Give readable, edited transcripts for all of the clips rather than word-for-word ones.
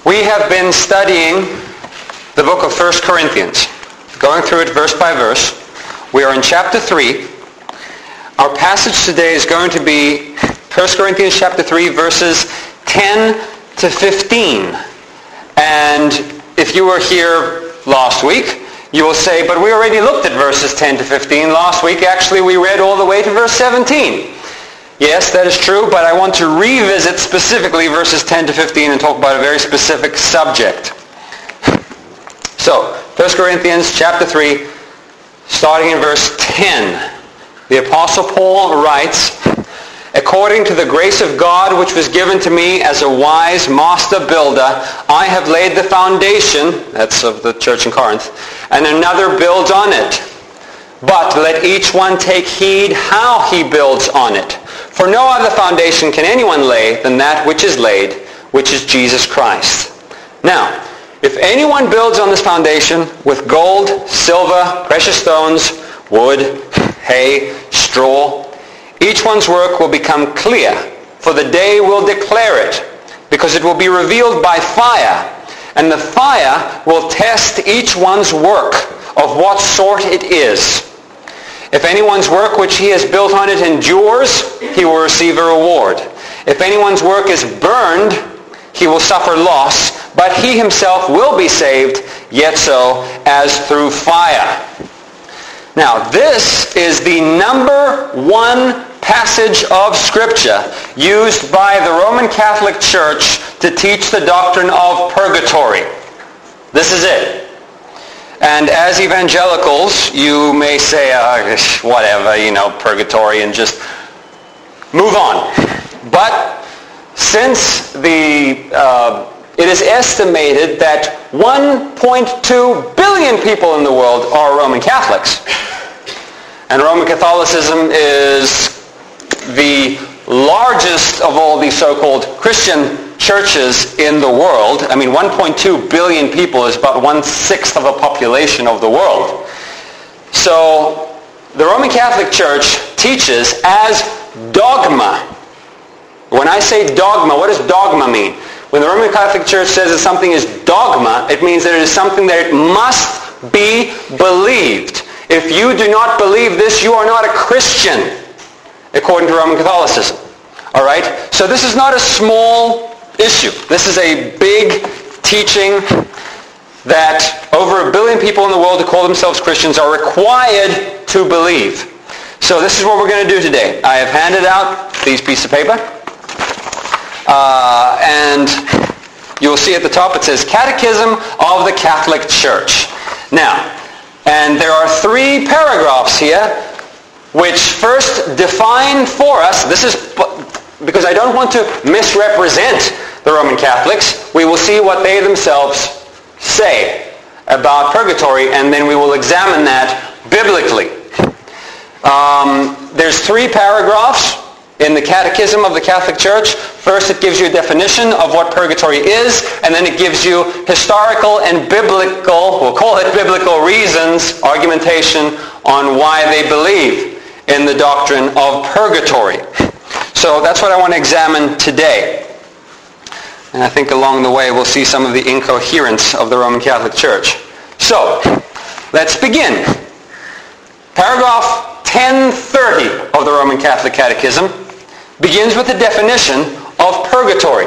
We have been studying the book of 1 Corinthians, going through it verse by verse. We are in chapter 3. Our passage today is going to be 1 Corinthians chapter 3, verses 10 to 15. And if you were here last week, you will say, but we already looked at verses 10 to 15 last week. Actually, we read all the way to verse 17. Yes, that is true, but I want to revisit specifically verses 10 to 15 and talk about a very specific subject. So, 1 Corinthians chapter 3, starting in verse 10. The Apostle Paul writes, "According to the grace of God which was given to me as a wise master builder, I have laid the foundation," that's of the church in Corinth, "and another builds on it. But let each one take heed how he builds on it. For no other foundation can anyone lay than that which is laid, which is Jesus Christ. Now, if anyone builds on this foundation with gold, silver, precious stones, wood, hay, straw, each one's work will become clear, for the day will declare it, because it will be revealed by fire, and the fire will test each one's work of what sort it is. If anyone's work which he has built on it endures, he will receive a reward. If anyone's work is burned, he will suffer loss, but he himself will be saved, yet so as through fire." Now, this is the number one passage of Scripture used by the Roman Catholic Church to teach the doctrine of purgatory. This is it. And as evangelicals, you may say, whatever, purgatory, and just move on. But since it is estimated that 1.2 billion people in the world are Roman Catholics, and Roman Catholicism is the largest of all the so-called Christian churches in the world. I mean, 1.2 billion people is about 1/6 of the population of the world. So the Roman Catholic Church teaches as dogma. When I say dogma, what does dogma mean? When the Roman Catholic Church says that something is dogma, it means that it is something that it must be believed. If you do not believe this, you are not a Christian, according to Roman Catholicism. All right? So this is not a small issue. This is a big teaching that over 1 billion people in the world who call themselves Christians are required to believe. So this is what we're going to do today. I have handed out these pieces of paper. And you'll see at the top it says Catechism of the Catholic Church. Now, and there are 3 paragraphs here which first define for us, this is because I don't want to misrepresent the Roman Catholics. We will see what they themselves say about purgatory, and then we will examine that biblically. There's 3 paragraphs in the Catechism of the Catholic Church. First, it gives you a definition of what purgatory is, and then it gives you historical and biblical, we'll call it biblical reasons, argumentation on why they believe in the doctrine of purgatory. So that's what I want to examine today. And I think along the way we'll see some of the incoherence of the Roman Catholic Church. So, let's begin. Paragraph 1030 of the Roman Catholic Catechism begins with the definition of purgatory.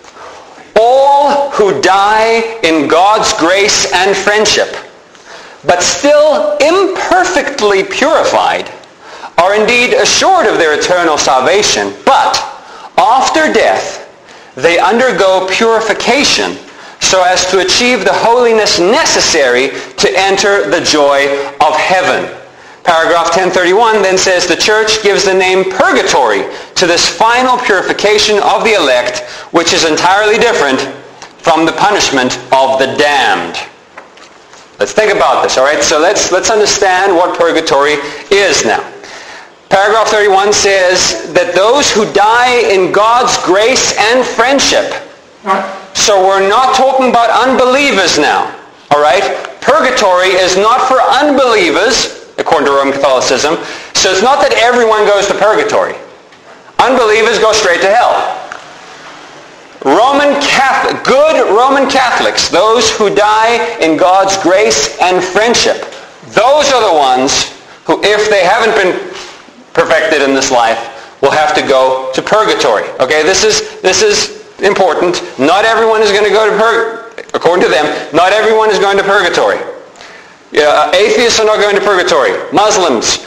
All who die in God's grace and friendship, but still imperfectly purified, are indeed assured of their eternal salvation, but after death they undergo purification so as to achieve the holiness necessary to enter the joy of heaven. Paragraph 1031 then says the Church gives the name purgatory to this final purification of the elect, which is entirely different from the punishment of the damned. Let's think about this, all right? So let's understand what purgatory is now. Paragraph 31 says that those who die in God's grace and friendship. So we're not talking about unbelievers now, all right? Purgatory is not for unbelievers, according to Roman Catholicism. So it's not that everyone goes to purgatory. Unbelievers go straight to hell. good Roman Catholics, those who die in God's grace and friendship, those are the ones who, if they haven't been perfected in this life, will have to go to purgatory. Okay, this is important. Not everyone is going to go to purgatory. According to them, not everyone is going to purgatory. Atheists are not going to purgatory. Muslims,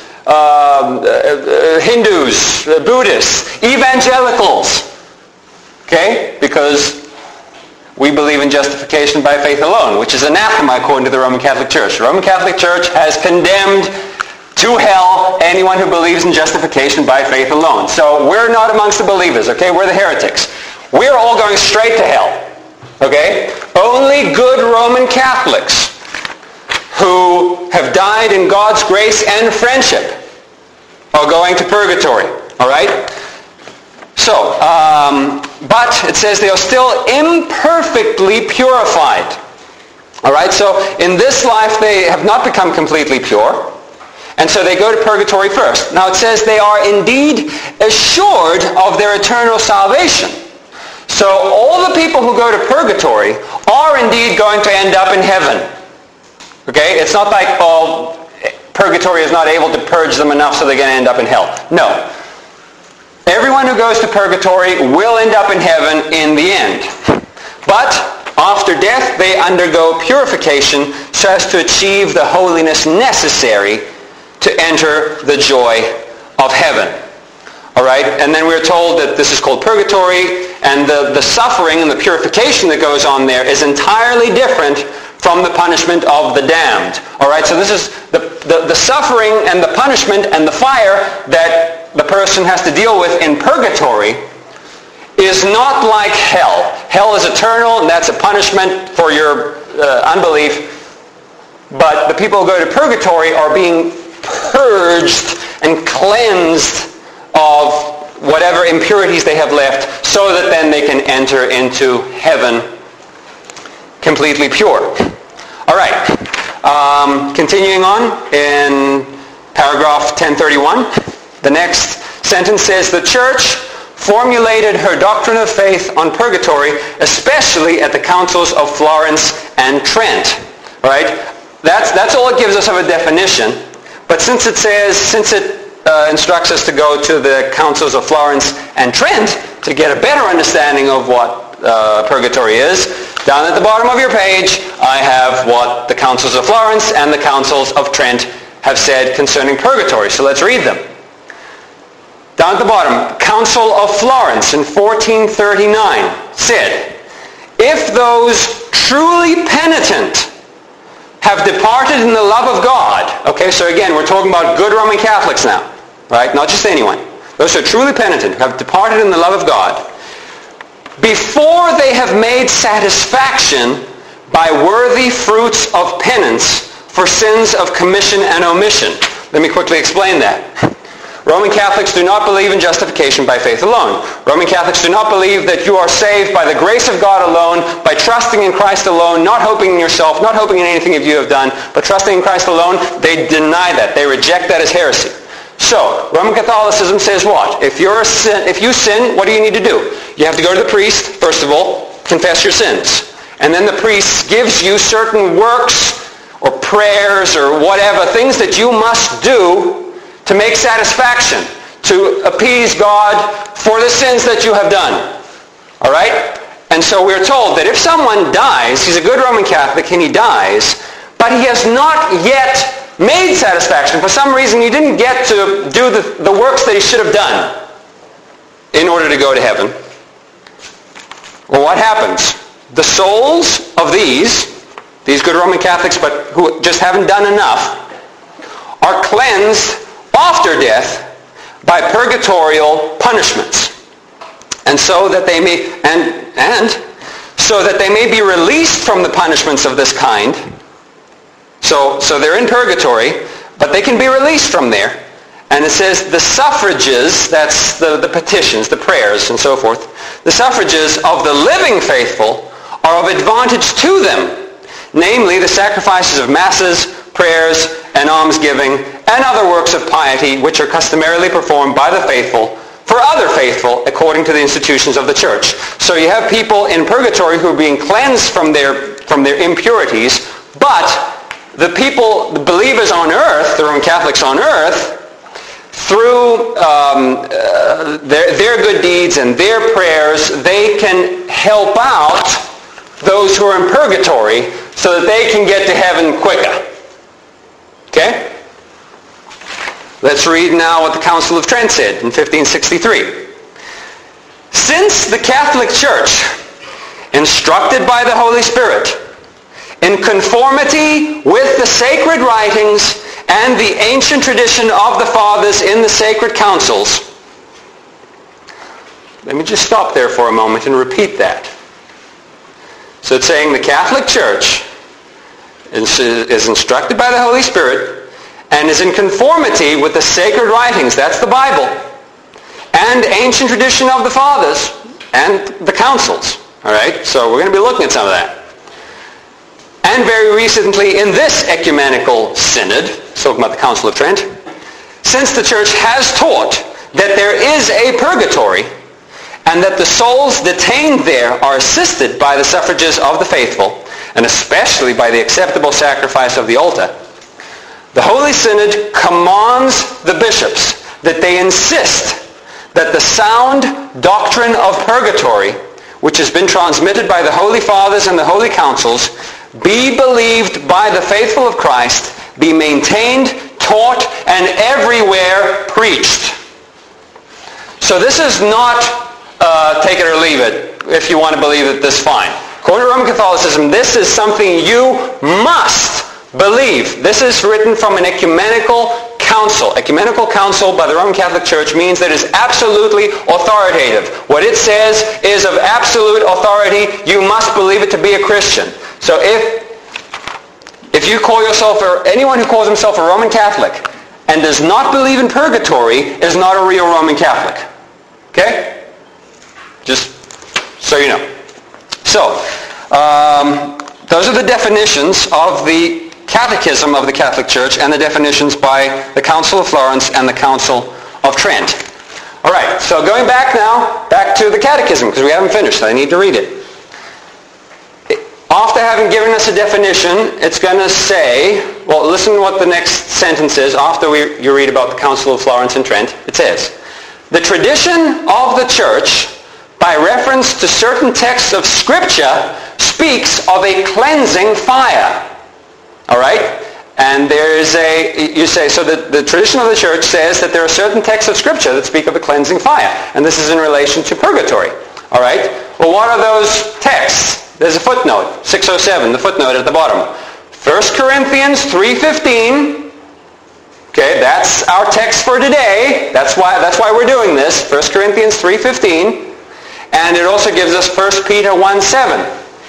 Hindus, Buddhists, evangelicals. Okay? Because we believe in justification by faith alone, which is anathema according to the Roman Catholic Church. The Roman Catholic Church has condemned to hell anyone who believes in justification by faith alone. So we're not amongst the believers, okay? We're the heretics. We're all going straight to hell, okay? Only good Roman Catholics who have died in God's grace and friendship are going to purgatory, all right? So, but it says they are still imperfectly purified. All right, so in this life they have not become completely pure, and so they go to purgatory first. Now it says they are indeed assured of their eternal salvation. So all the people who go to purgatory are indeed going to end up in heaven. Okay, it's not like, oh, purgatory is not able to purge them enough so they're going to end up in hell. No. Everyone who goes to purgatory will end up in heaven in the end. But after death, they undergo purification so as to achieve the holiness necessary to enter the joy of heaven. All right? And then we're told that this is called purgatory, and the suffering and the purification that goes on there is entirely different from the punishment of the damned. All right? So this is the suffering and the punishment and the fire that the person has to deal with in purgatory is not like hell. Hell is eternal, and that's a punishment for your unbelief. But the people who go to purgatory are being purged and cleansed of whatever impurities they have left, so that then they can enter into heaven completely pure. All right. Continuing on in paragraph 1031. The next sentence says, the church formulated her doctrine of faith on purgatory, especially at the councils of Florence and Trent. Right? That's all it gives us of a definition. But since it instructs us to go to the councils of Florence and Trent to get a better understanding of what purgatory is, down at the bottom of your page, I have what the councils of Florence and the councils of Trent have said concerning purgatory. So let's read them. Down at the bottom, Council of Florence in 1439 said, if those truly penitent have departed in the love of God, okay, so again, we're talking about good Roman Catholics now, right? Not just anyone. Those who are truly penitent, have departed in the love of God, before they have made satisfaction by worthy fruits of penance for sins of commission and omission. Let me quickly explain that. Roman Catholics do not believe in justification by faith alone. Roman Catholics do not believe that you are saved by the grace of God alone, by trusting in Christ alone, not hoping in yourself, not hoping in anything that you have done, but trusting in Christ alone. They deny that. They reject that as heresy. So, Roman Catholicism says what? If you sin, what do you need to do? You have to go to the priest, first of all, confess your sins. And then the priest gives you certain works or prayers or whatever, things that you must do to make satisfaction, to appease God for the sins that you have done. All right? And so we're told that if someone dies, he's a good Roman Catholic and he dies, but he has not yet made satisfaction. For some reason he didn't get to do the works that he should have done in order to go to heaven. Well, what happens? The souls of these good Roman Catholics, but who just haven't done enough, are cleansed after death by purgatorial punishments, and so that they may so that they may be released from the punishments of this kind. So they're in purgatory, but they can be released from there. And it says the suffrages, that's the petitions, the prayers, and so forth, the suffrages of the living faithful are of advantage to them, namely the sacrifices of masses, prayers, and almsgiving, and other works of piety which are customarily performed by the faithful for other faithful according to the institutions of the church. So you have people in purgatory who are being cleansed from their impurities, but the people, the believers on earth, the Roman Catholics on earth, through their good deeds and their prayers, they can help out those who are in purgatory so that they can get to heaven quicker. Okay? Let's read now what the Council of Trent said in 1563. Since the Catholic Church, instructed by the Holy Spirit, in conformity with the sacred writings and the ancient tradition of the fathers in the sacred councils. Let me just stop there for a moment and repeat that. So it's saying the Catholic Church is instructed by the Holy Spirit and is in conformity with the sacred writings, that's the Bible, and ancient tradition of the fathers and the councils. All right? So we're going to be looking at some of that. And very recently in this ecumenical synod, talking about the Council of Trent, since the church has taught that there is a purgatory and that the souls detained there are assisted by the suffrages of the faithful, and especially by the acceptable sacrifice of the altar, the Holy Synod commands the bishops that they insist that the sound doctrine of purgatory, which has been transmitted by the Holy Fathers and the Holy Councils, be believed by the faithful of Christ, be maintained, taught, and everywhere preached. So this is not take it or leave it. If you want to believe it, this is fine. According to Roman Catholicism, this is something you must believe. This is written from an ecumenical council. Ecumenical council by the Roman Catholic Church means that it is absolutely authoritative. What it says is of absolute authority. You must believe it to be a Christian. So if you call yourself, or anyone who calls himself a Roman Catholic and does not believe in purgatory is not a real Roman Catholic. Okay? Just so you know. So, those are the definitions of the Catechism of the Catholic Church and the definitions by the Council of Florence and the Council of Trent. All right, so going back now, back to the Catechism, because we haven't finished, so I need to read it. After having given us a definition, it's going to say, well, listen to what the next sentence is after you read about the Council of Florence and Trent. It says, the tradition of the Church, by reference to certain texts of Scripture, speaks of a cleansing fire. All right? And you say, so the tradition of the Church says that there are certain texts of Scripture that speak of a cleansing fire. And this is in relation to purgatory. All right? Well, what are those texts? There's a footnote, 607, the footnote at the bottom. 1 Corinthians 3:15. Okay, that's our text for today. That's why we're doing this. 1 Corinthians 3:15. And it also gives us 1 Peter 1:7.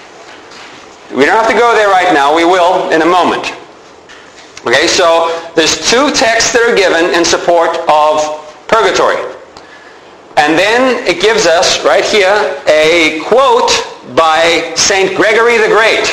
We don't have to go there right now. We will in a moment. Okay, so there's two texts that are given in support of purgatory. And then it gives us, right here, a quote by St. Gregory the Great.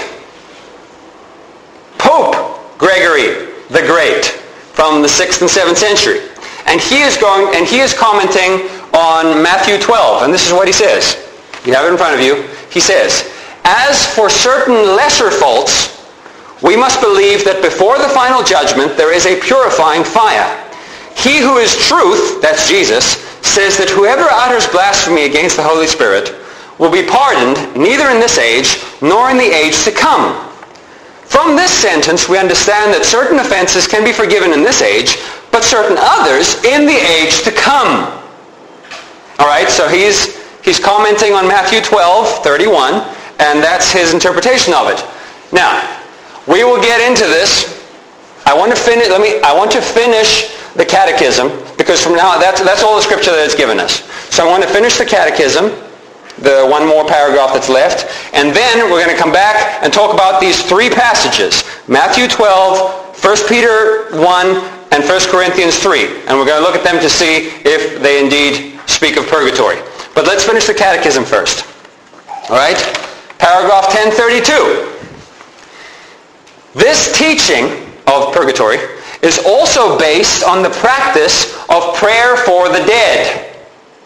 Pope Gregory the Great from the 6th and 7th century. And he is commenting on Matthew 12. And this is what he says. You have it in front of you. He says, as for certain lesser faults, we must believe that before the final judgment there is a purifying fire. He who is truth, that's Jesus, says that whoever utters blasphemy against the Holy Spirit will be pardoned neither in this age nor in the age to come. From this sentence we understand that certain offenses can be forgiven in this age, but certain others in the age to come. All right, so he's commenting on Matthew 12:31, and that's his interpretation of it. Now, we will get into this. I want to finish the Catechism, because from now that's all the Scripture that it's given us. So I want to finish the Catechism, the one more paragraph that's left, and then we're going to come back and talk about these three passages: Matthew 12, 1 Peter 1, and 1 Corinthians 3. And we're going to look at them to see if they indeed speak of purgatory. But let's finish the Catechism first. All right? Paragraph 1032. This teaching of purgatory is also based on the practice of prayer for the dead.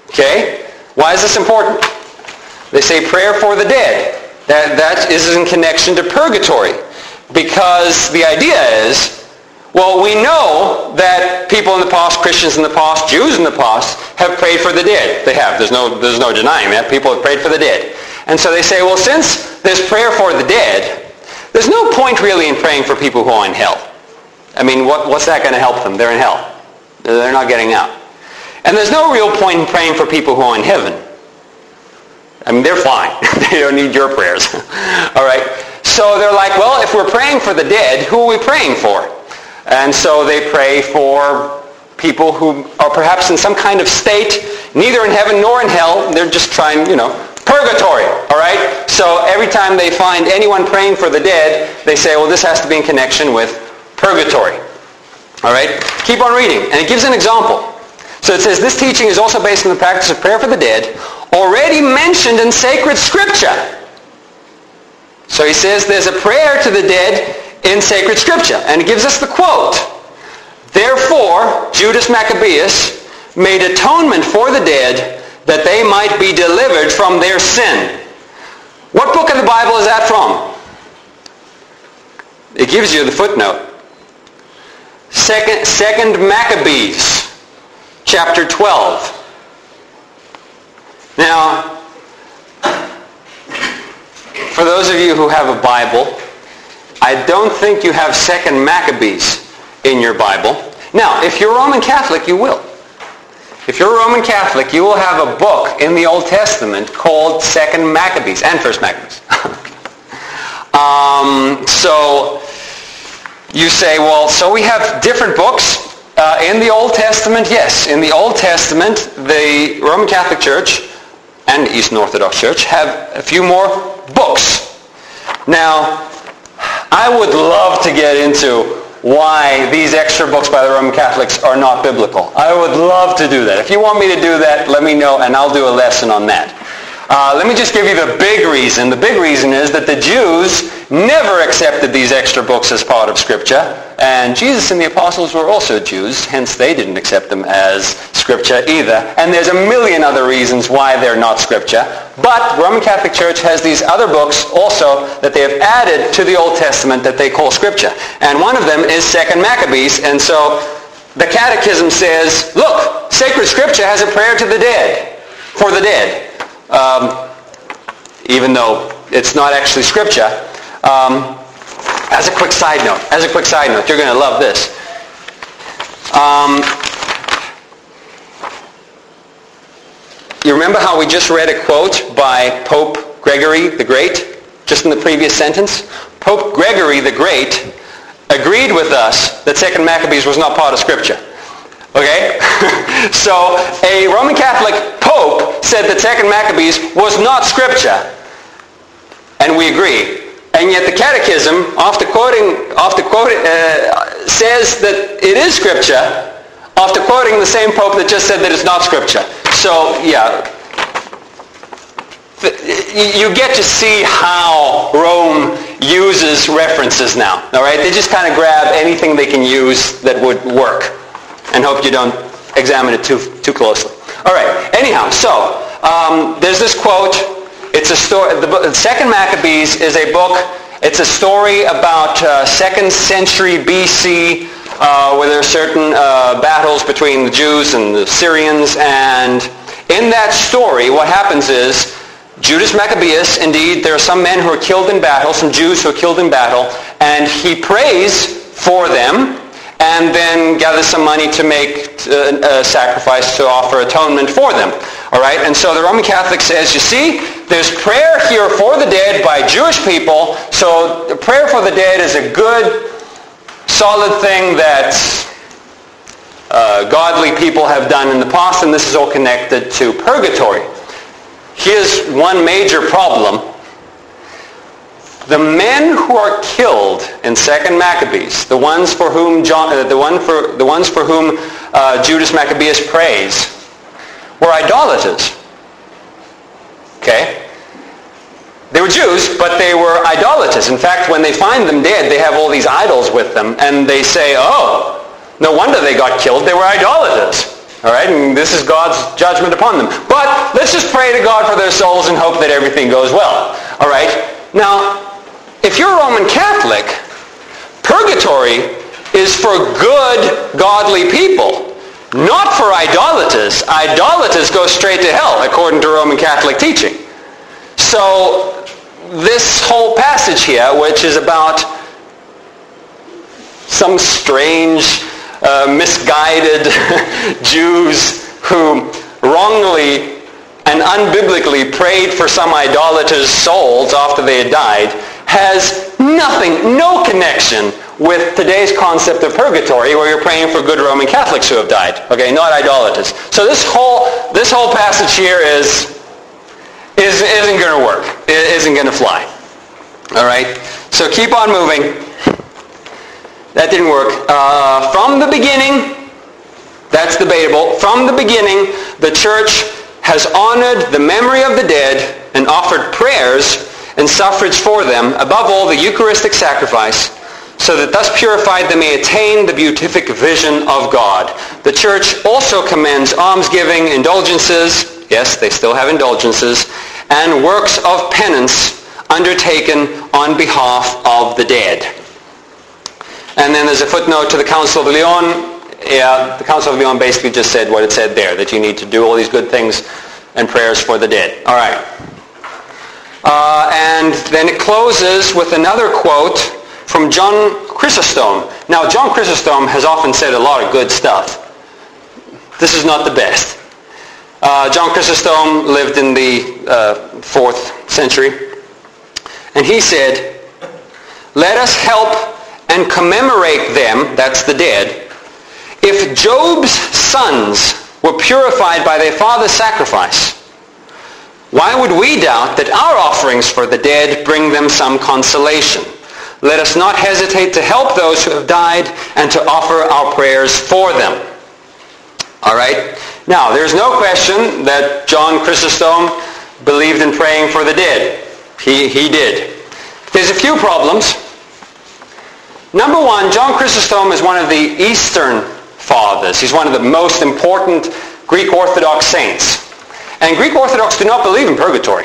Okay? Why is this important? They say prayer for the dead. That is in connection to purgatory. Because the idea is, well, we know that people in the past, Christians in the past, Jews in the past, have prayed for the dead. They have. There's no denying that. People have prayed for the dead. And so they say, well, since there's prayer for the dead, there's no point really in praying for people who are in hell. I mean, what's that going to help them? They're in hell. They're not getting out. And there's no real point in praying for people who are in heaven. I mean, they're fine. They don't need your prayers. All right? So they're like, well, if we're praying for the dead, who are we praying for? And so they pray for people who are perhaps in some kind of state, neither in heaven nor in hell. They're just trying, purgatory. All right? So every time they find anyone praying for the dead, they say, well, this has to be in connection with purgatory. All right? Keep on reading. And it gives an example. So it says, this teaching is also based on the practice of prayer for the dead, already mentioned in sacred scripture. So he says there's a prayer to the dead in sacred scripture. And it gives us the quote. Therefore, Judas Maccabeus made atonement for the dead that they might be delivered from their sin. What book of the Bible is that from? It gives you the footnote. Second Maccabees, chapter 12. Now, for those of you who have a Bible, I don't think you have 2nd Maccabees in your Bible. Now, if you're Roman Catholic, you will. If you're a Roman Catholic, you will have a book in the Old Testament called 2nd Maccabees and 1st Maccabees. So you say, well, so we have different books in the Old Testament? Yes, in the Old Testament, the Roman Catholic Church and the Eastern Orthodox Church have a few more books. Now, I would love to get into why these extra books by the Roman Catholics are not biblical. I would love to do that. If you want me to do that, let me know, and I'll do a lesson on that. Let me just give you the big reason. The big reason is that the Jews never accepted these extra books as part of Scripture, and Jesus and the apostles were also Jews, hence they didn't accept them as Scripture either. And there's a million other reasons why they're not Scripture. But the Roman Catholic Church has these other books also that they have added to the Old Testament that they call Scripture. And one of them is 2nd Maccabees, and so the Catechism says, look, sacred Scripture has a prayer to the dead, for the dead. Even though it's not actually Scripture. As a quick side note, you're going to love this. You remember how we just read a quote by Pope Gregory the Great, just in the previous sentence? Pope Gregory the Great agreed with us that 2nd Maccabees was not part of Scripture. Okay? So a Roman Catholic Pope said that 2nd Maccabees was not Scripture. And we agree. And yet the Catechism, after quoting, says that it is Scripture, after quoting the same Pope that just said that it's not Scripture. So, yeah. You get to see how Rome uses references now. All right? They just kind of grab anything they can use that would work. And hope you don't examine it too closely. All right. Anyhow, so there's this quote. It's a story. The 2nd Maccabees is a book. It's a story about 2nd century BC, where there are certain battles between the Jews and the Syrians. And in that story, what happens is Judas Maccabeus, indeed, there are some men who are killed in battle, some Jews who are killed in battle, and he prays for them, and then gathers some money to make a sacrifice to offer atonement for them. All right? And so the Roman Catholic says, you see, there's prayer here for the dead by Jewish people, so the prayer for the dead is a good, solid thing that godly people have done in the past, and this is all connected to purgatory. Here's one major problem. The men who are killed in 2nd Maccabees, the ones for whom Judas Maccabeus prays, were idolaters. Okay? They were Jews, but they were idolaters. In fact, when they find them dead, they have all these idols with them, and they say, oh, no wonder they got killed. They were idolaters. All right, and this is God's judgment upon them. But let's just pray to God for their souls and hope that everything goes well. All right, now, if you're a Roman Catholic, purgatory is for good, godly people, not for idolaters. Idolaters go straight to hell, according to Roman Catholic teaching. So, this whole passage here, which is about some strange, misguided Jews who wrongly and unbiblically prayed for some idolaters' souls after they had died, has nothing, no connection with today's concept of purgatory, where you're praying for good Roman Catholics who have died. Okay, not idolaters. So this whole passage here isn't going to work. It isn't going to fly. All right. So keep on moving. That didn't work. From the beginning, that's debatable. From the beginning, the church has honored the memory of the dead and offered prayers and suffrage for them, above all the Eucharistic sacrifice, so that thus purified they may attain the beatific vision of God. The church also commends almsgiving, indulgences, yes, they still have indulgences, and works of penance undertaken on behalf of the dead. And then there's a footnote to the Council of Lyon. Yeah, the Council of Lyon basically just said what it said there, that you need to do all these good things and prayers for the dead. All right. And then it closes with another quote from John Chrysostom. Now, John Chrysostom has often said a lot of good stuff. This is not the best. John Chrysostom lived in the 4th century. And he said, "Let us help and commemorate them," that's the dead, "if Job's sons were purified by their father's sacrifice. Why would we doubt that our offerings for the dead bring them some consolation? Let us not hesitate to help those who have died and to offer our prayers for them." All right? Now, there's no question that John Chrysostom believed in praying for the dead. He did. There's a few problems. Number one, John Chrysostom is one of the Eastern Fathers. He's one of the most important Greek Orthodox saints. And Greek Orthodox do not believe in purgatory.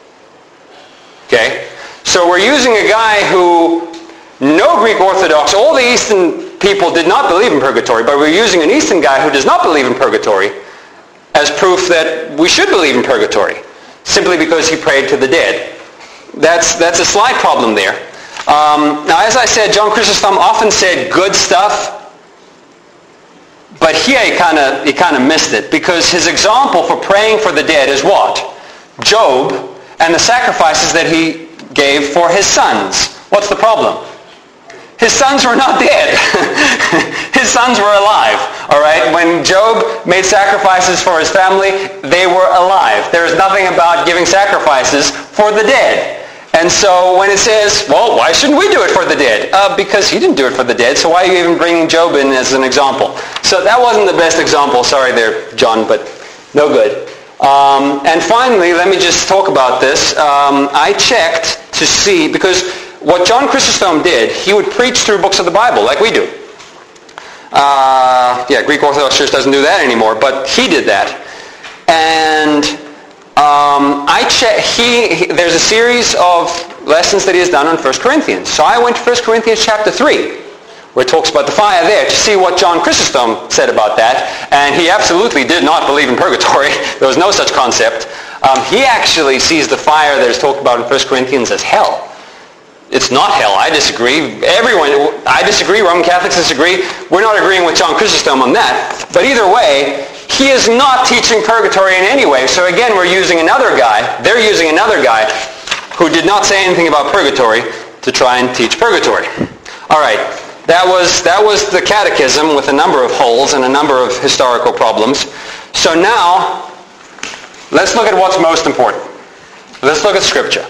Okay? So we're using a guy who, no Greek Orthodox, all the Eastern people did not believe in purgatory, but we're using an Eastern guy who does not believe in purgatory as proof that we should believe in purgatory, simply because he prayed to the dead. That's a slight problem there. Now, as I said, John Chrysostom often said good stuff, but here he kind of missed it, because his example for praying for the dead is what? Job and the sacrifices that he gave for his sons. What's the problem? His sons were not dead. His sons were alive. All right? When Job made sacrifices for his family, they were alive. There is nothing about giving sacrifices for the dead. And so when it says, well, why shouldn't we do it for the dead? Because he didn't do it for the dead, so why are you even bringing Job in as an example? So that wasn't the best example. Sorry there, John, but no good. And finally, let me just talk about this. I checked to see, because what John Chrysostom did, he would preach through books of the Bible, like we do. Greek Orthodox Church doesn't do that anymore, but he did that. And I checked, there's a series of lessons that he has done on 1 Corinthians. So I went to 1 Corinthians chapter 3, where it talks about the fire there, to see what John Chrysostom said about that. And he absolutely did not believe in purgatory. There was no such concept. He actually sees the fire that is talked about in 1 Corinthians as hell. It's not hell. I disagree. I disagree. Roman Catholics disagree. We're not agreeing with John Chrysostom on that. But either way, he is not teaching purgatory in any way. So again, we're using another guy. They're using another guy who did not say anything about purgatory to try and teach purgatory. All right. That was the catechism with a number of holes and a number of historical problems. So now, let's look at what's most important. Let's look at Scripture.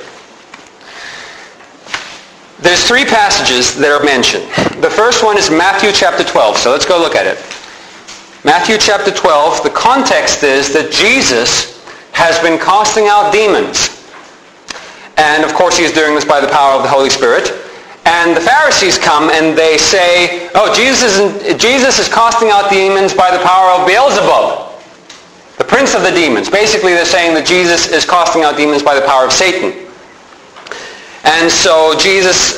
There's 3 passages that are mentioned. The first one is Matthew chapter 12. So let's go look at it. Matthew chapter 12, the context is that Jesus has been casting out demons. And of course he is doing this by the power of the Holy Spirit. And the Pharisees come and they say, oh, Jesus is casting out demons by the power of Beelzebub, the prince of the demons. Basically, they're saying that Jesus is casting out demons by the power of Satan. And so Jesus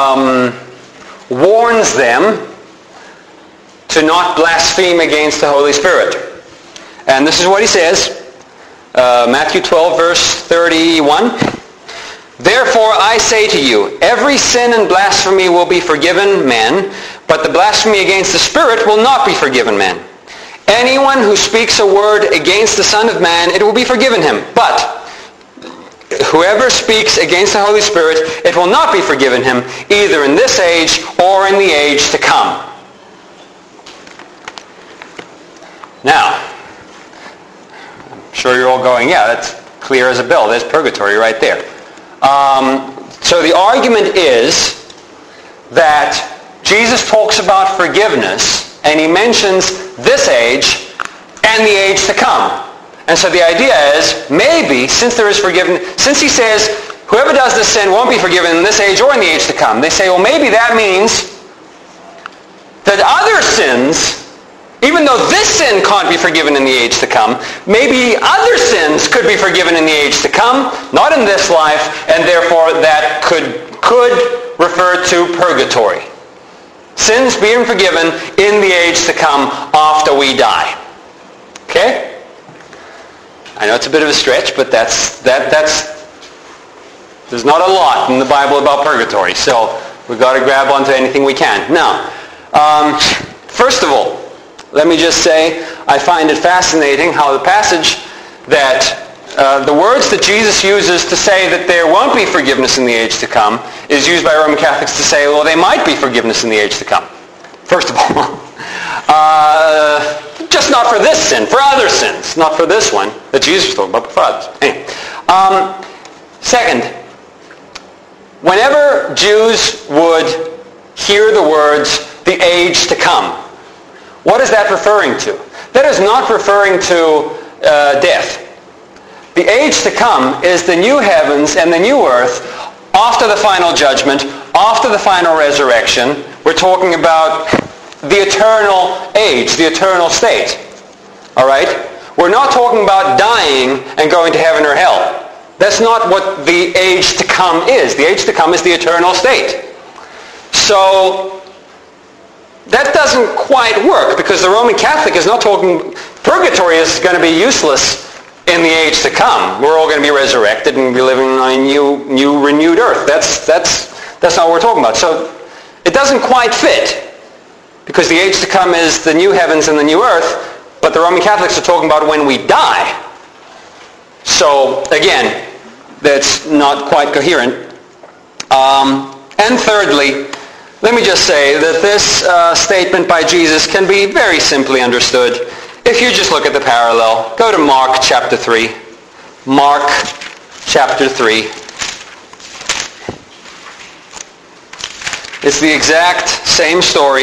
warns them to not blaspheme against the Holy Spirit. And this is what he says, Matthew 12, verse 31. Therefore I say to you, every sin and blasphemy will be forgiven men, but the blasphemy against the Spirit will not be forgiven men. Anyone who speaks a word against the Son of Man, it will be forgiven him. But whoever speaks against the Holy Spirit, it will not be forgiven him, either in this age or in the age to come. Now, I'm sure you're all going, yeah, that's clear as a bell. There's purgatory right there. So the argument is that Jesus talks about forgiveness, and he mentions this age and the age to come. And so the idea is, maybe, since there is forgiveness, since he says, whoever does this sin won't be forgiven in this age or in the age to come, they say, well, maybe that means that other sins, even though this sin can't be forgiven in the age to come, maybe other sins could be forgiven in the age to come, not in this life, and therefore that could refer to purgatory. Sins being forgiven in the age to come after we die. Okay? I know it's a bit of a stretch, but that's there's not a lot in the Bible about purgatory, so we've got to grab onto anything we can. Now, first of all, let me just say, I find it fascinating how the passage that the words that Jesus uses to say that there won't be forgiveness in the age to come is used by Roman Catholics to say, well, there might be forgiveness in the age to come. First of all, just not for this sin, for other sins, not for this one that Jesus was talking about, but for others. Anyway. Second, whenever Jews would hear the words, the age to come, what is that referring to? That is not referring to death. The age to come is the new heavens and the new earth after the final judgment, after the final resurrection. We're talking about the eternal age, the eternal state. All right? We're not talking about dying and going to heaven or hell. That's not what the age to come is. The age to come is the eternal state. So that doesn't quite work, because the Roman Catholic is not talking, purgatory is going to be useless in the age to come. We're all going to be resurrected and be living on a new renewed earth. That's not what we're talking about. So it doesn't quite fit, because the age to come is the new heavens and the new earth, but the Roman Catholics are talking about when we die. So again, that's not quite coherent. And thirdly, let me just say that this statement by Jesus can be very simply understood if you just look at the parallel. Go to Mark chapter 3. Mark chapter 3. It's the exact same story,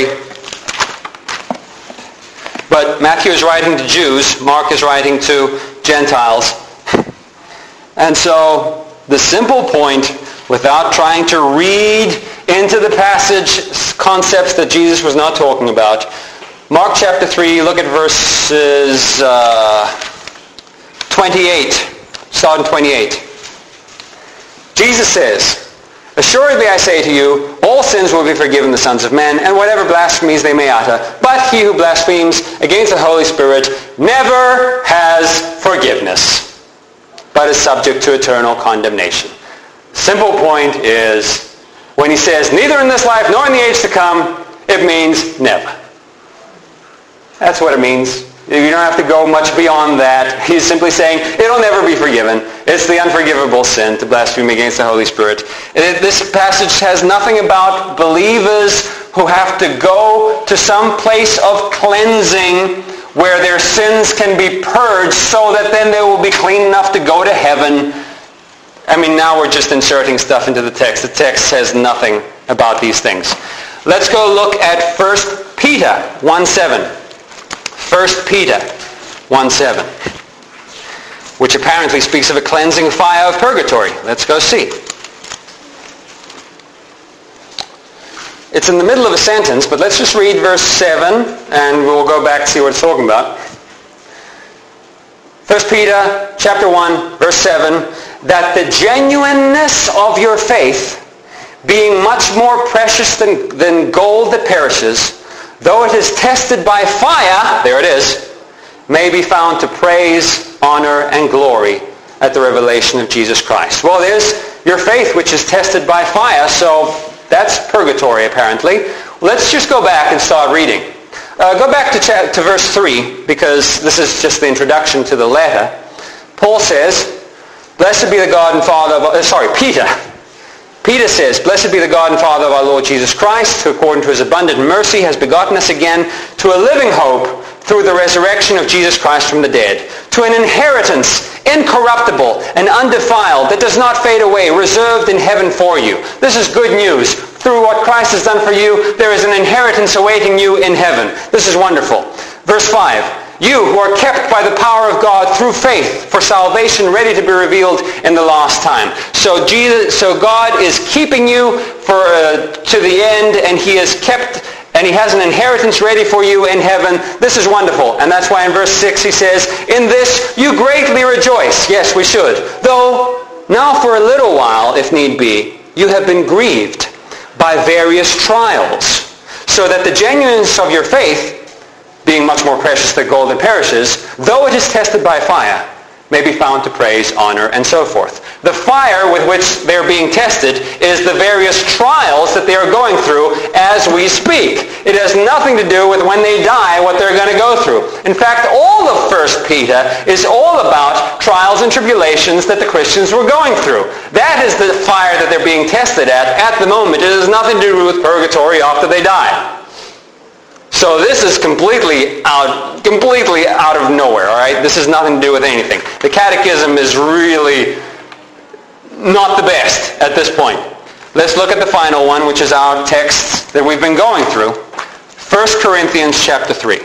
but Matthew is writing to Jews, Mark is writing to Gentiles. And so the simple point, without trying to read into the passage concepts that Jesus was not talking about, Mark chapter 3, look at verses 28. Start in 28. Jesus says, assuredly I say to you, all sins will be forgiven the sons of men, and whatever blasphemies they may utter. But he who blasphemes against the Holy Spirit never has forgiveness, but is subject to eternal condemnation. Simple point is, when he says neither in this life nor in the age to come, it means never. That's what it means. You don't have to go much beyond that. He's simply saying it'll never be forgiven. It's the unforgivable sin to blaspheme against the Holy Spirit. This passage has nothing about believers who have to go to some place of cleansing where their sins can be purged so that then they will be clean enough to go to heaven. I mean, now we're just inserting stuff into the text. The text says nothing about these things. Let's go look at 1 Peter 1:7. 1 Peter 1:7, which apparently speaks of a cleansing fire of purgatory. Let's go see. it's in the middle of a sentence, but let's just read verse 7, and we'll go back and see what it's talking about. 1 Peter chapter 1, verse 7, that the genuineness of your faith, being much more precious than gold that perishes, though it is tested by fire, there it is, may be found to praise, honor, and glory at the revelation of Jesus Christ. Well, there's your faith, which is tested by fire, so that's purgatory, apparently. Let's just go back and start reading. Go back to verse 3, because this is just the introduction to the letter. Paul says, blessed be the God and Father of... Peter says, blessed be the God and Father of our Lord Jesus Christ, who according to his abundant mercy has begotten us again to a living hope through the resurrection of Jesus Christ from the dead, to an inheritance incorruptible and undefiled that does not fade away, reserved in heaven for you. This is good news. Through what Christ has done for you, there is an inheritance awaiting you in heaven. This is wonderful. Verse 5. You who are kept by the power of God through faith for salvation ready to be revealed in the last time. So God is keeping you to the end, and he has kept, and he has an inheritance ready for you in heaven. This is wonderful. And that's why in verse 6 he says, in this you greatly rejoice. Yes, we should. Though now for a little while, if need be, you have been grieved by various trials, so that the genuineness of your faith, being much more precious than gold that perishes, though it is tested by fire, may be found to praise, honor, and so forth. The fire with which they're being tested is the various trials that they are going through as we speak. It has nothing to do with when they die, what they're going to go through. In fact, all of 1 Peter is all about trials and tribulations that the Christians were going through. That is the fire that they're being tested at the moment. It has nothing to do with purgatory after they die. So this is completely out of nowhere, all right? This has nothing to do with anything. The catechism is really not the best at this point. Let's look at the final one, which is our text that we've been going through. 1 Corinthians chapter 3.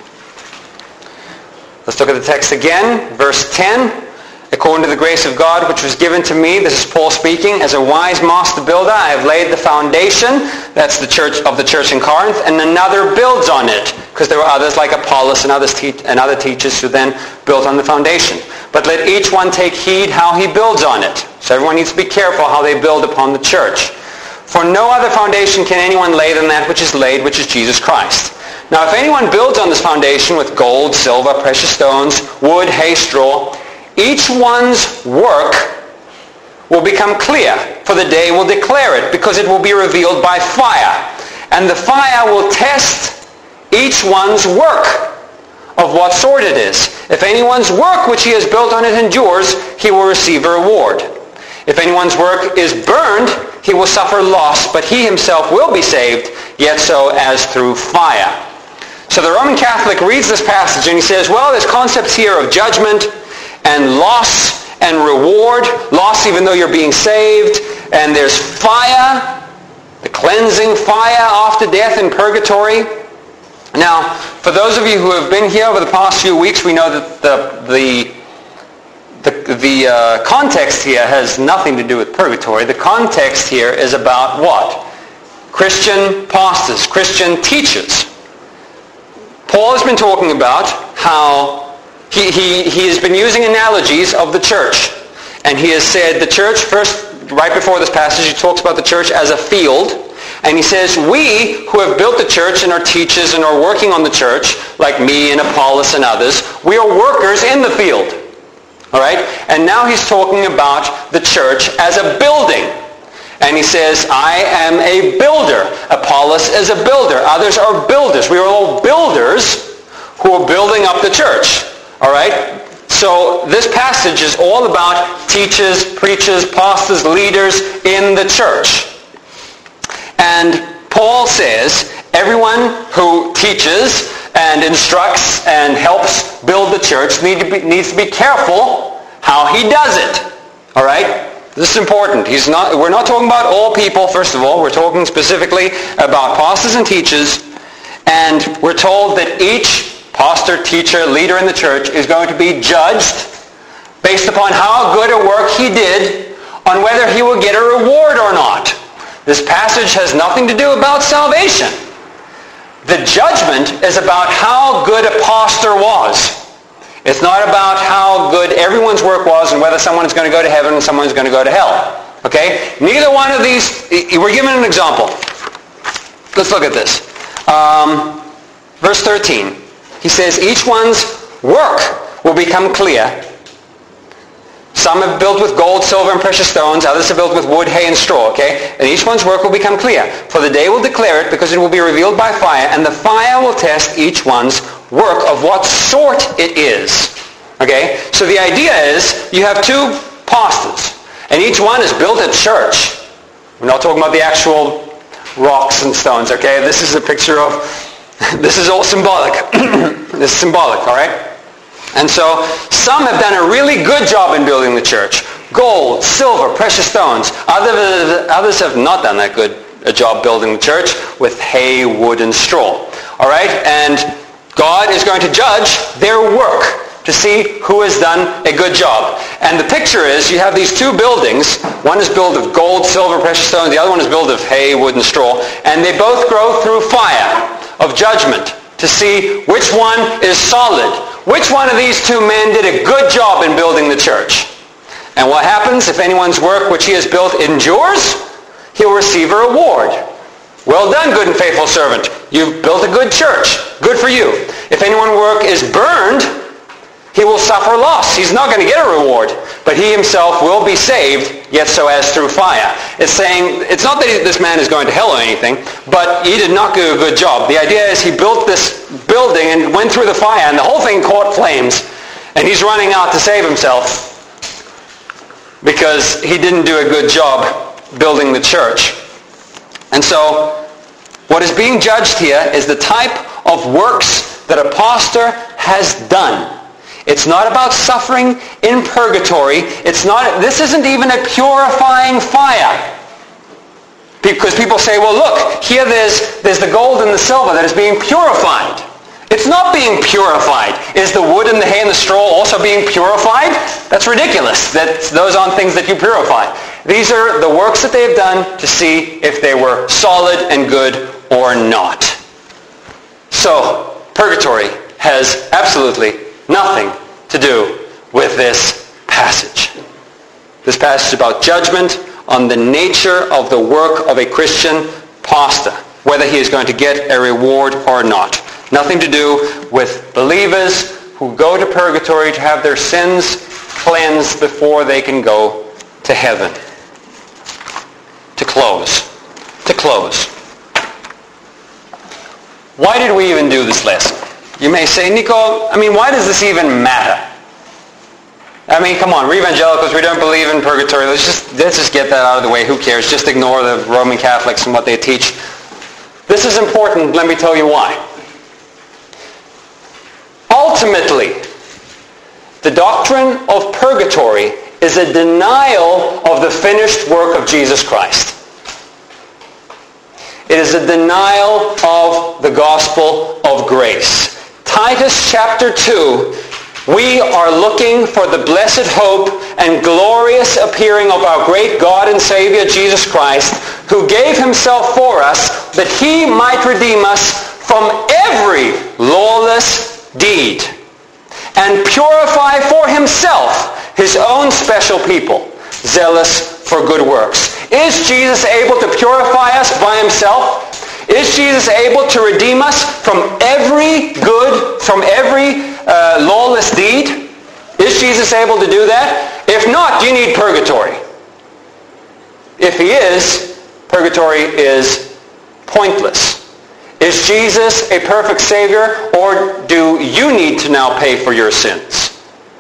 Let's look at the text again, verse 10. According to the grace of God which was given to me, this is Paul speaking, as a wise master builder, I have laid the foundation, that's the church in Corinth, and another builds on it, because there were others like Apollos and other teachers who then built on the foundation. But let each one take heed how he builds on it. So everyone needs to be careful how they build upon the church. For no other foundation can anyone lay than that which is laid, which is Jesus Christ. Now if anyone builds on this foundation with gold, silver, precious stones, wood, hay, straw, each one's work will become clear, for the day will declare it, because it will be revealed by fire. And the fire will test each one's work of what sort it is. If anyone's work which he has built on it endures, he will receive a reward. If anyone's work is burned, he will suffer loss, but he himself will be saved, yet so as through fire. So the Roman Catholic reads this passage and he says, well, there's concepts here of judgment and loss and reward. Loss even though you're being saved. And there's fire, the cleansing fire after death in purgatory. Now, for those of you who have been here over the past few weeks, we know that the context here has nothing to do with purgatory. The context here is about what? Christian pastors, Christian teachers. Paul has been talking about how he has been using analogies of the church. And he has said the church, first, right before this passage, he talks about the church as a field. And he says, we who have built the church and are teachers and are working on the church, like me and Apollos and others, we are workers in the field. All right? And now he's talking about the church as a building. And he says, I am a builder. Apollos is a builder. Others are builders. We are all builders who are building up the church. All right? So this passage is all about teachers, preachers, pastors, leaders in the church. And Paul says everyone who teaches and instructs and helps build the church needs to be careful how he does it. All right? This is important. We're not talking about all people, first of all. We're talking specifically about pastors and teachers. And we're told that each pastor, teacher, leader in the church is going to be judged based upon how good a work he did, on whether he will get a reward or not. This passage has nothing to do about salvation. The judgment is about how good a pastor was. It's not about how good everyone's work was and whether someone's going to go to heaven and someone's going to go to hell. Okay? Neither one of these, we're given an example. Let's look at this. Verse 13. He says, each one's work will become clear. Some have built with gold, silver, and precious stones. Others have built with wood, hay, and straw. Okay? And each one's work will become clear. For the day will declare it, because it will be revealed by fire, and the fire will test each one's work of what sort it is. Okay? So the idea is, you have two pastors, and each one is built a church. We're not talking about the actual rocks and stones, okay? This is a picture of, this is all symbolic. This is symbolic, all right? And so some have done a really good job in building the church. Gold, silver, precious stones. Others have not done that good a job building the church with hay, wood, and straw. All right? And God is going to judge their work to see who has done a good job. And the picture is, you have these two buildings. One is built of gold, silver, precious stones. The other one is built of hay, wood, and straw. And they both grow through fire of judgment to see which one is solid. Which one of these two men did a good job in building the church? And what happens if anyone's work which he has built endures? He'll receive a reward. Well done, good and faithful servant. You've built a good church. Good for you. If anyone's work is burned, he will suffer loss. He's not going to get a reward, but he himself will be saved, yet so as through fire. It's saying, it's not that this man is going to hell or anything, but he did not do a good job. The idea is he built this building and went through the fire, and the whole thing caught flames, and he's running out to save himself because he didn't do a good job building the church. And so, what is being judged here is the type of works that a pastor has done. It's not about suffering in purgatory. This isn't even a purifying fire. Because people say, well, look, here there's the gold and the silver that is being purified. It's not being purified. Is the wood and the hay and the straw also being purified? That's ridiculous. Those aren't things that you purify. These are the works that they have done to see if they were solid and good or not. So, purgatory has absolutely nothing to do with this passage. This passage is about judgment on the nature of the work of a Christian pastor, whether he is going to get a reward or not. Nothing to do with believers who go to purgatory to have their sins cleansed before they can go to heaven. To close. Why did we even do this lesson? You may say, Nico, why does this even matter? Come on, we're evangelicals, we don't believe in purgatory. Let's just get that out of the way. Who cares? Just ignore the Roman Catholics and what they teach. This is important. Let me tell you why. Ultimately, the doctrine of purgatory is a denial of the finished work of Jesus Christ. It is a denial of the gospel of grace. Titus chapter 2, we are looking for the blessed hope and glorious appearing of our great God and Savior Jesus Christ, who gave himself for us that he might redeem us from every lawless deed and purify for himself his own special people, zealous for good works. Is Jesus able to purify us by himself? Is Jesus able to redeem us from every lawless deed? Is Jesus able to do that? If not, you need purgatory. If he is, purgatory is pointless. Is Jesus a perfect Savior, or do you need to now pay for your sins?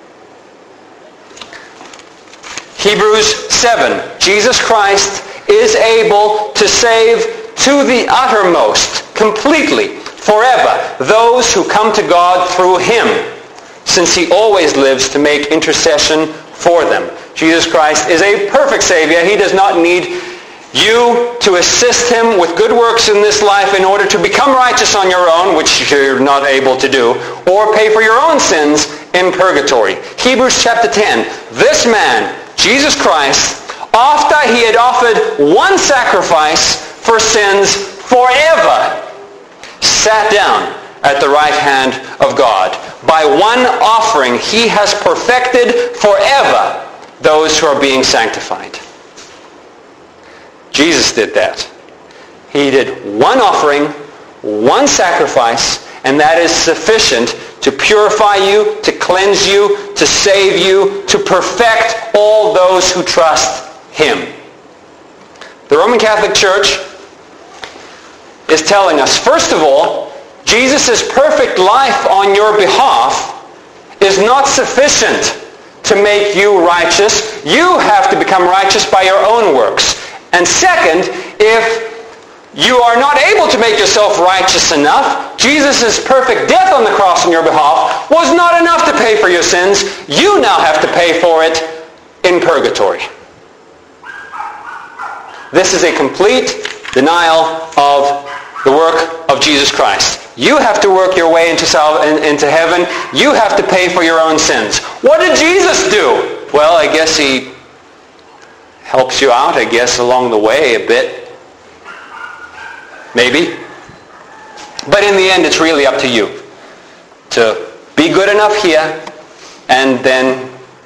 Hebrews 7. Jesus Christ is able to save to the uttermost, completely, forever, those who come to God through him, since he always lives to make intercession for them. Jesus Christ is a perfect Savior. He does not need you to assist him with good works in this life in order to become righteous on your own, which you're not able to do, or pay for your own sins in purgatory. Hebrews chapter 10. This man, Jesus Christ, after he had offered one sacrifice for sins forever, sat down at the right hand of God. By one offering, he has perfected forever those who are being sanctified. Jesus did that. He did one offering, one sacrifice, and that is sufficient to purify you, to cleanse you, to save you, to perfect all those who trust him. The Roman Catholic Church is telling us, first of all, Jesus' perfect life on your behalf is not sufficient to make you righteous. You have to become righteous by your own works. And second, if you are not able to make yourself righteous enough, Jesus' perfect death on the cross on your behalf was not enough to pay for your sins. You now have to pay for it in purgatory. This is a complete denial of the work of Jesus Christ. You have to work your way into heaven. You have to pay for your own sins. What did Jesus do? Well, I guess he helps you out, along the way a bit. Maybe. But in the end, it's really up to you to be good enough here and then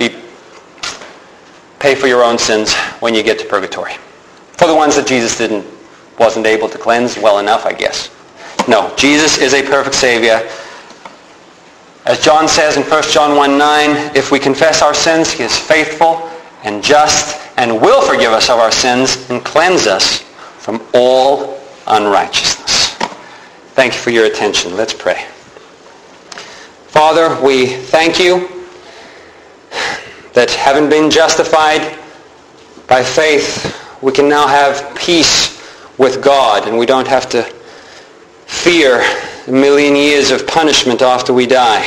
pay for your own sins when you get to purgatory. For the ones that Jesus wasn't able to cleanse well enough, I guess. No, Jesus is a perfect Savior. As John says in 1 John 1:9, if we confess our sins, he is faithful and just and will forgive us of our sins and cleanse us from all unrighteousness. Thank you for your attention. Let's pray. Father, we thank you that having been justified by faith, we can now have peace with God, and we don't have to fear a million years of punishment after we die.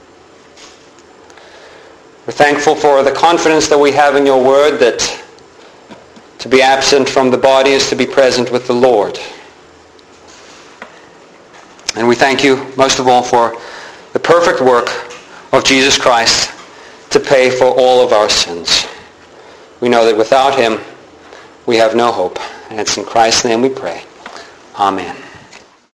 We're thankful for the confidence that we have in your word that to be absent from the body is to be present with the Lord. And we thank you most of all for the perfect work of Jesus Christ to pay for all of our sins. We know that without him we have no hope. And it's in Christ's name we pray. Amen.